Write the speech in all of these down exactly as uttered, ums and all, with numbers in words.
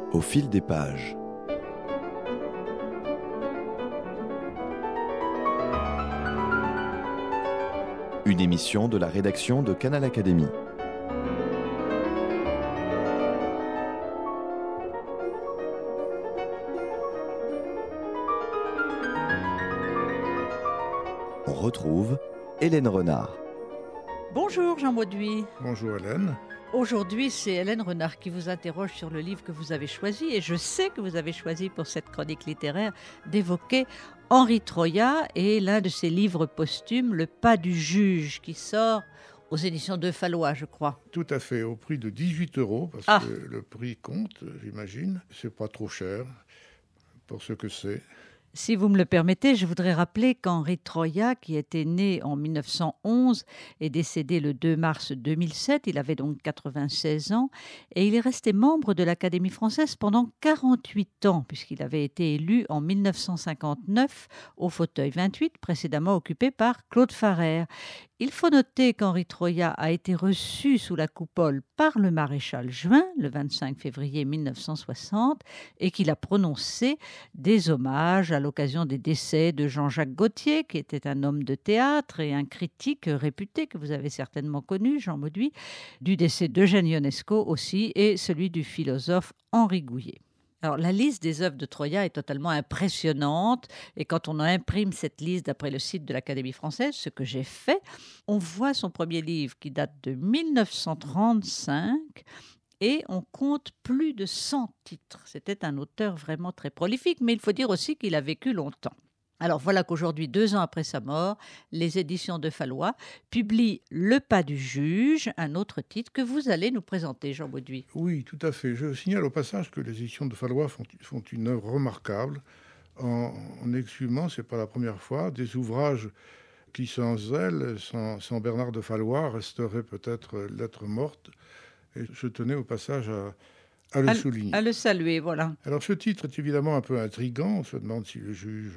Au fil des pages. Une émission de la rédaction de Canal Académie. On retrouve Hélène Renard. Bonjour Jean Mauduit. Bonjour Hélène. Aujourd'hui, c'est Hélène Renard qui vous interroge sur le livre que vous avez choisi. Et je sais que vous avez choisi pour cette chronique littéraire d'évoquer Henri Troyat et l'un de ses livres posthumes, Le Pas du Juge, qui sort aux éditions de Fallois, je crois. Tout à fait, au prix de dix-huit euros, parce ah. que le prix compte, j'imagine. C'est pas trop cher pour ce que c'est. Si vous me le permettez, je voudrais rappeler qu'Henri Troyat, qui était né en mille neuf cent onze et décédé le deux mars deux mille sept, il avait donc quatre-vingt-seize ans, et il est resté membre de l'Académie française pendant quarante-huit ans, puisqu'il avait été élu en mille neuf cent cinquante-neuf au fauteuil vingt-huit, précédemment occupé par Claude Farrère. Il faut noter qu'Henri Troyat a été reçu sous la coupole par le maréchal Juin, le vingt-cinq février mille neuf cent soixante, et qu'il a prononcé des hommages à l'occasion des décès de Jean-Jacques Gaultier, qui était un homme de théâtre et un critique réputé que vous avez certainement connu, Jean Mauduit, du décès d'Eugène Ionesco aussi, et celui du philosophe Henri Gouillet. Alors, la liste des œuvres de Troyat est totalement impressionnante, et quand on imprime cette liste d'après le site de l'Académie française, ce que j'ai fait, on voit son premier livre qui date de mille neuf cent trente-cinq, et on compte plus de cent titres. C'était un auteur vraiment très prolifique, mais il faut dire aussi qu'il a vécu longtemps. Alors voilà qu'aujourd'hui, deux ans après sa mort, les éditions de Fallois publient Le Pas du Juge, un autre titre que vous allez nous présenter, Jean Mauduit. Oui, tout à fait. Je signale au passage que les éditions de Fallois font, font une œuvre remarquable en, en exhumant, c'est pas la première fois, des ouvrages qui sans elle, sans, sans Bernard de Fallois, resteraient peut-être lettres mortes. Et je tenais au passage à... À le à, souligner. À le saluer, voilà. Alors ce titre est évidemment un peu intriguant. On se demande si le juge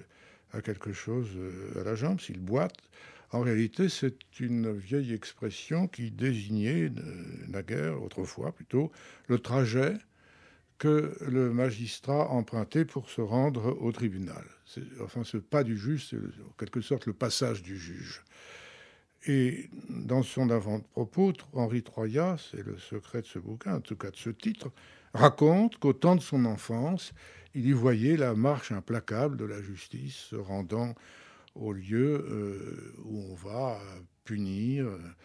a quelque chose à la jambe, s'il boite. En réalité, c'est une vieille expression qui désignait, naguère, autrefois plutôt, le trajet que le magistrat empruntait pour se rendre au tribunal. C'est, enfin, ce pas du juge, c'est en quelque sorte le passage du juge. Et dans son avant-propos, Henri Troyat, c'est le secret de ce bouquin, en tout cas de ce titre, raconte qu'au temps de son enfance, il y voyait la marche implacable de la justice se rendant au lieu euh, où on va punir,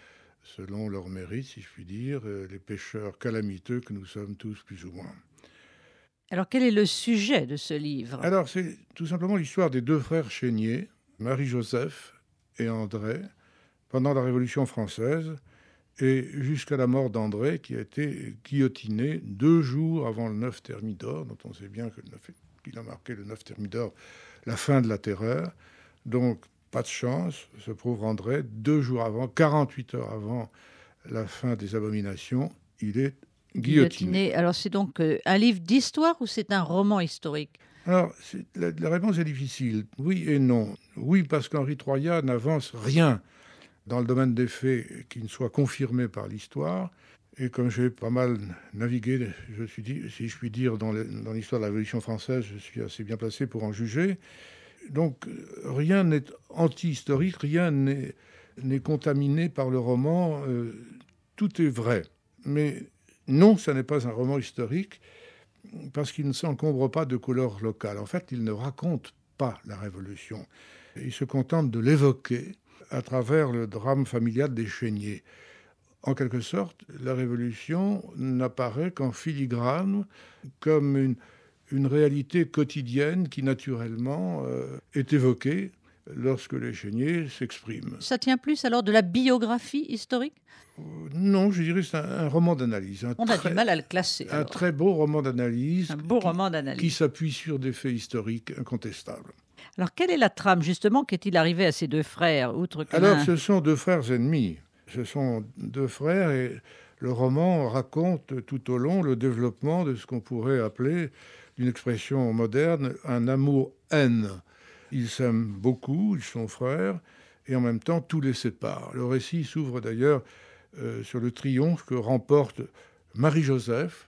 selon leur mérite, si je puis dire, les pécheurs calamiteux que nous sommes tous plus ou moins. Alors quel est le sujet de ce livre ? Alors c'est tout simplement l'histoire des deux frères Chénier, Marie-Joseph et André, pendant la Révolution française, et jusqu'à la mort d'André, qui a été guillotiné deux jours avant le neuf Thermidor, dont on sait bien que le neuf, qu'il a marqué le neuf Thermidor, la fin de la terreur. Donc, pas de chance, ce pauvre André, deux jours avant, quarante-huit heures avant la fin des abominations, il est guillotiné. guillotiné. Alors, c'est donc euh, un livre d'histoire ou c'est un roman historique ? Alors, c'est, la, la réponse est difficile. Oui et non. Oui, parce qu'Henri Troyat n'avance rien dans le domaine des faits qui ne soit confirmé par l'histoire. Et comme j'ai pas mal navigué, je suis dit, si je puis dire, dans, le, dans l'histoire de la Révolution française, je suis assez bien placé pour en juger. Donc, rien n'est anti-historique, rien n'est, n'est contaminé par le roman. Euh, tout est vrai. Mais non, ça n'est pas un roman historique, parce qu'il ne s'encombre pas de couleurs locales. En fait, il ne raconte pas la Révolution. Il se contente de l'évoquer à travers le drame familial des Chénier. En quelque sorte, la Révolution n'apparaît qu'en filigrane, comme une, une réalité quotidienne qui, naturellement, euh, est évoquée lorsque les Chénier s'expriment. Ça tient plus alors de la biographie historique ? euh, Non, je dirais que c'est un, un roman d'analyse. Un On très, a du mal à le classer. Un alors. très beau roman d'analyse. Un beau qui, roman d'analyse. Qui s'appuie sur des faits historiques incontestables. Alors, quelle est la trame, justement, qu'est-il arrivé à ces deux frères, outre que Alors, l'un... ce sont deux frères ennemis. Ce sont deux frères et le roman raconte tout au long le développement de ce qu'on pourrait appeler, d'une expression moderne, un amour-haine. Ils s'aiment beaucoup, ils sont frères, et en même temps, tout les sépare. Le récit s'ouvre d'ailleurs euh, sur le triomphe que remporte Marie-Joseph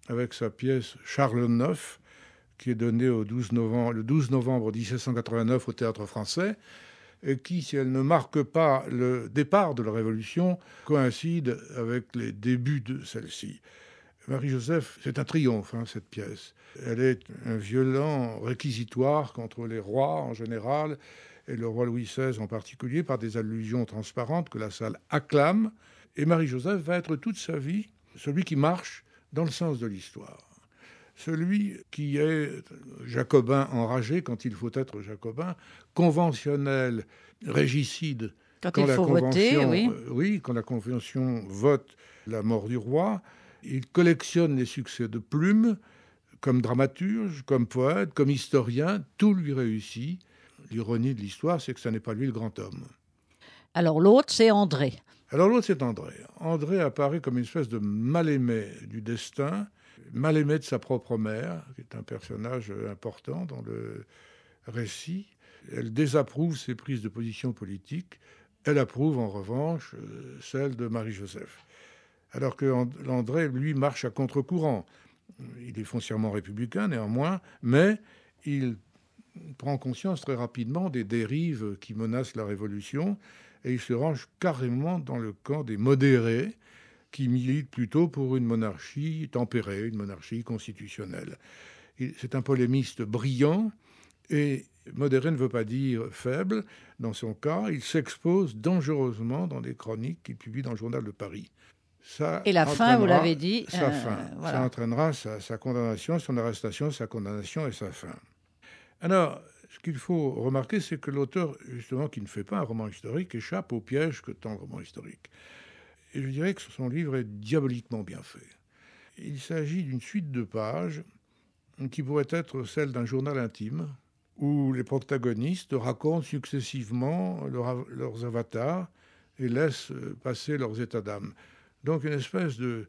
avec sa pièce Charles neuf, qui est donnée au douze novembre, le douze novembre mille sept cent quatre-vingt-neuf au Théâtre Français, et qui, si elle ne marque pas le départ de la Révolution, coïncide avec les débuts de celle-ci. Marie-Joseph, c'est un triomphe, hein, cette pièce. Elle est un violent réquisitoire contre les rois en général, et le roi Louis seize en particulier, par des allusions transparentes que la salle acclame. Et Marie-Joseph va être toute sa vie celui qui marche dans le sens de l'histoire. Celui qui est jacobin enragé quand il faut être jacobin, conventionnel, régicide quand, quand il la faut voter, oui. Euh, oui, quand la Convention vote la mort du roi. Il collectionne les succès de Plume comme dramaturge, comme poète, comme historien. Tout lui réussit. L'ironie de l'histoire, c'est que ce n'est pas lui le grand homme. Alors l'autre, c'est André. Alors l'autre, c'est André. André apparaît comme une espèce de mal-aimé du destin, mal-aimé de sa propre mère, qui est un personnage important dans le récit. Elle désapprouve ses prises de position politiques. Elle approuve, en revanche, celle de Marie-Joseph. Alors que André, lui, marche à contre-courant. Il est foncièrement républicain, néanmoins, mais il prend conscience très rapidement des dérives qui menacent la Révolution, et il se range carrément dans le camp des modérés, qui militent plutôt pour une monarchie tempérée, une monarchie constitutionnelle. C'est un polémiste brillant, et modéré ne veut pas dire faible. Dans son cas, il s'expose dangereusement dans des chroniques qu'il publie dans le Journal de Paris. Ça et la fin, vous l'avez dit. Sa euh, fin. Voilà. Ça entraînera sa, sa condamnation, son arrestation, sa condamnation et sa fin. Alors, ce qu'il faut remarquer, c'est que l'auteur, justement, qui ne fait pas un roman historique, échappe au piège que tend le roman historique. Et je dirais que son livre est diaboliquement bien fait. Il s'agit d'une suite de pages qui pourrait être celle d'un journal intime, où les protagonistes racontent successivement leur, leurs avatars et laissent passer leurs états d'âme. Donc une espèce de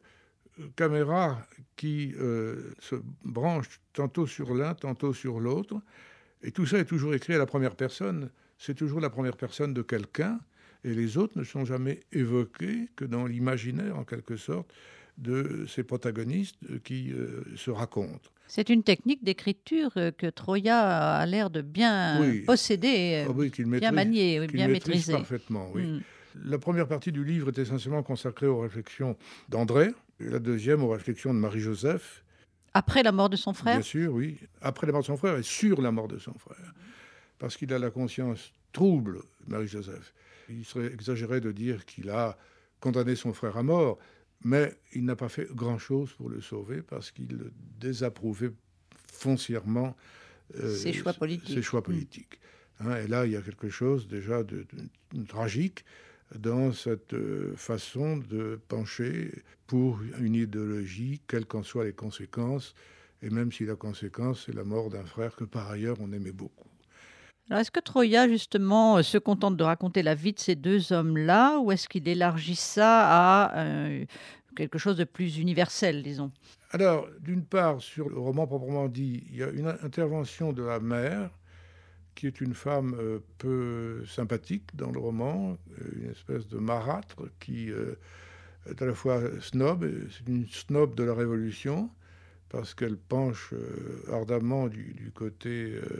caméra qui euh, se branche tantôt sur l'un, tantôt sur l'autre. Et tout ça est toujours écrit à la première personne. C'est toujours la première personne de quelqu'un. Et les autres ne sont jamais évoqués que dans l'imaginaire, en quelque sorte, de ces protagonistes qui euh, se racontent. C'est une technique d'écriture que Troya a l'air de bien oui. posséder, oh oui, qu'il bien maîtrise, manier, qu'il bien maîtrise maîtriser. Parfaitement, oui. Mm. La première partie du livre est essentiellement consacrée aux réflexions d'André, et la deuxième aux réflexions de Marie-Joseph. Après la mort de son frère ? Bien sûr, oui. Après la mort de son frère et sur la mort de son frère. Parce qu'il a la conscience trouble, Marie-Joseph. Il serait exagéré de dire qu'il a condamné son frère à mort, mais il n'a pas fait grand-chose pour le sauver parce qu'il désapprouvait foncièrement euh, ses choix politiques. Ses choix politiques. Mmh. Hein, et là, il y a quelque chose déjà de, de, de tragique dans cette euh, façon de pencher pour une idéologie, quelles qu'en soient les conséquences, et même si la conséquence, c'est la mort d'un frère que par ailleurs on aimait beaucoup. Alors, est-ce que Troya, justement, se contente de raconter la vie de ces deux hommes-là, ou est-ce qu'il élargit ça à euh, quelque chose de plus universel, disons ? Alors, d'une part, sur le roman proprement dit, il y a une intervention de la mère, qui est une femme euh, peu sympathique dans le roman, une espèce de marâtre qui euh, est à la fois snob, c'est une snob de la Révolution, parce qu'elle penche euh, ardemment du, du côté euh,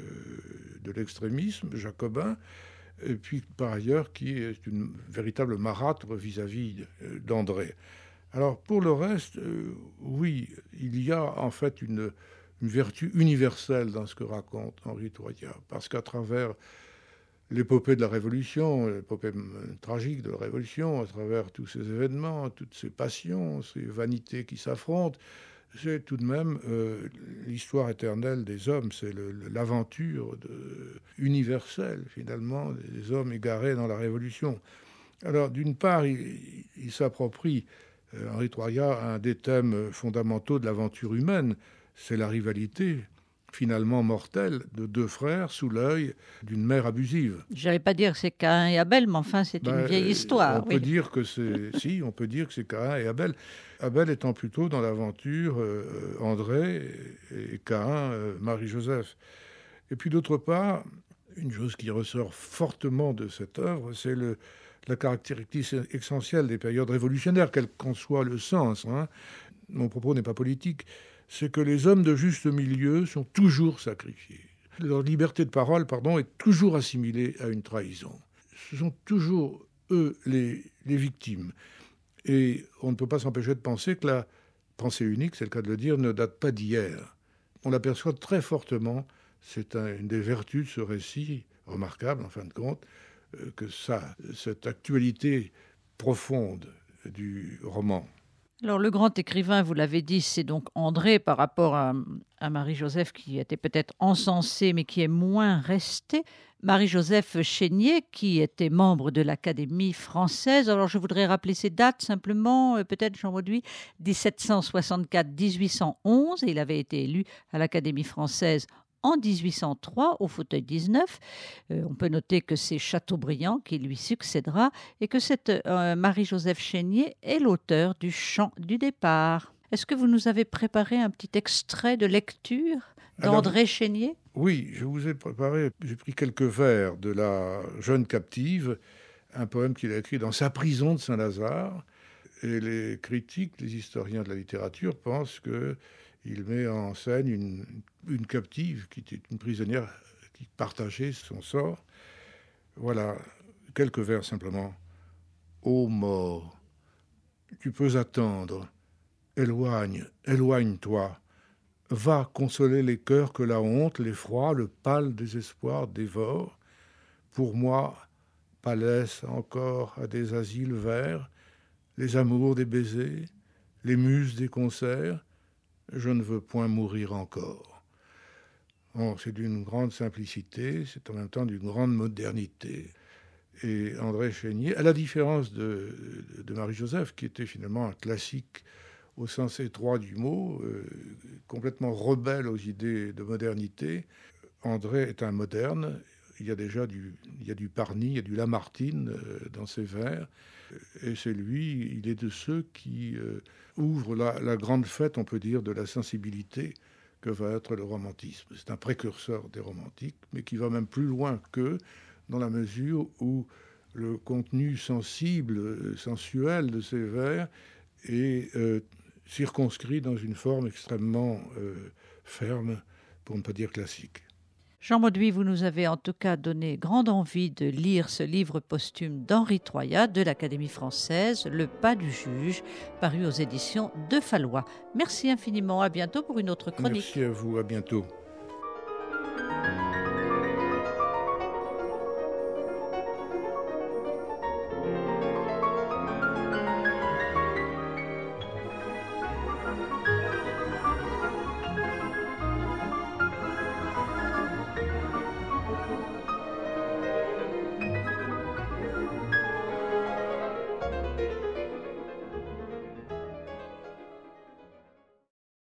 de l'extrémisme jacobin, et puis par ailleurs qui est une véritable marâtre vis-à-vis d'André. Alors pour le reste, euh, oui, il y a en fait une, une vertu universelle dans ce que raconte Henri Troya, parce qu'à travers l'épopée de la Révolution, l'épopée tragique de la Révolution, à travers tous ces événements, toutes ces passions, ces vanités qui s'affrontent, c'est tout de même euh, l'histoire éternelle des hommes, c'est le, le, l'aventure de, universelle, finalement, des hommes égarés dans la Révolution. Alors, d'une part, il, il s'approprie, euh, Henri Troya, un des thèmes fondamentaux de l'aventure humaine, c'est la rivalité, finalement mortelle, de deux frères sous l'œil d'une mère abusive. Je n'allais pas dire que c'est Caïn et Abel, mais enfin, c'est ben, une vieille histoire. On oui. peut dire que c'est... si, on peut dire que c'est Caïn et Abel. Abel étant plutôt dans l'aventure euh, André et Caïn, euh, Marie-Joseph. Et puis d'autre part, une chose qui ressort fortement de cette œuvre, c'est le, la caractéristique essentielle des périodes révolutionnaires, quel qu'en soit le sens. Hein. mon propos n'est pas politique, c'est que les hommes de juste milieu sont toujours sacrifiés. Leur liberté de parole, pardon, est toujours assimilée à une trahison. Ce sont toujours eux les, les victimes. Et on ne peut pas s'empêcher de penser que la pensée unique, c'est le cas de le dire, ne date pas d'hier. On l'aperçoit très fortement. C'est un, une des vertus de ce récit, remarquable en fin de compte, euh, que ça, cette actualité profonde du roman. Alors le grand écrivain, vous l'avez dit, c'est donc André par rapport à, à Marie-Joseph qui était peut-être encensée mais qui est moins restée. Marie-Joseph Chénier qui était membre de l'Académie française. Alors je voudrais rappeler ces dates simplement, euh, peut-être Jean Mauduit, dix-sept cent soixante-quatre à dix-huit cent onze, et il avait été élu à l'Académie française en dix-huit cent trois, au fauteuil dix-neuf. Euh, on peut noter que c'est Chateaubriand qui lui succédera et que cette euh, Marie-Joseph Chénier est l'auteur du Chant du départ. Est-ce que vous nous avez préparé un petit extrait de lecture d'André Alors, Chénier ? Oui, je vous ai préparé, j'ai pris quelques vers de La jeune captive, un poème qu'il a écrit dans sa prison de Saint-Lazare. Et les critiques, les historiens de la littérature pensent que il met en scène une, une captive qui était une prisonnière qui partageait son sort. Voilà, quelques vers simplement. Ô mort, tu peux attendre. Éloigne, éloigne-toi. Va consoler les cœurs que la honte, l'effroi, le pâle désespoir dévorent. Pour moi, Palès encore à des asiles verts, les amours des baisers, les muses des concerts. Je ne veux point mourir encore. Bon, c'est d'une grande simplicité, c'est en même temps d'une grande modernité. Et André Chénier, à la différence de, de Marie-Joseph, qui était finalement un classique au sens étroit du mot, euh, complètement rebelle aux idées de modernité, André est un moderne. Il y a déjà du, il y a du Parny, il y a du Lamartine euh, dans ses vers. Et c'est lui, il est de ceux qui euh, ouvrent la, la grande fête, on peut dire, de la sensibilité que va être le romantisme. C'est un précurseur des romantiques, mais qui va même plus loin qu'eux, dans la mesure où le contenu sensible, sensuel de ces vers est euh, circonscrit dans une forme extrêmement euh, ferme, pour ne pas dire classique. Jean Mauduit, vous nous avez en tout cas donné grande envie de lire ce livre posthume d'Henri Troyat de l'Académie française, Le pas du juge, paru aux éditions de Fallois. Merci infiniment, à bientôt pour une autre chronique. Merci à vous, à bientôt.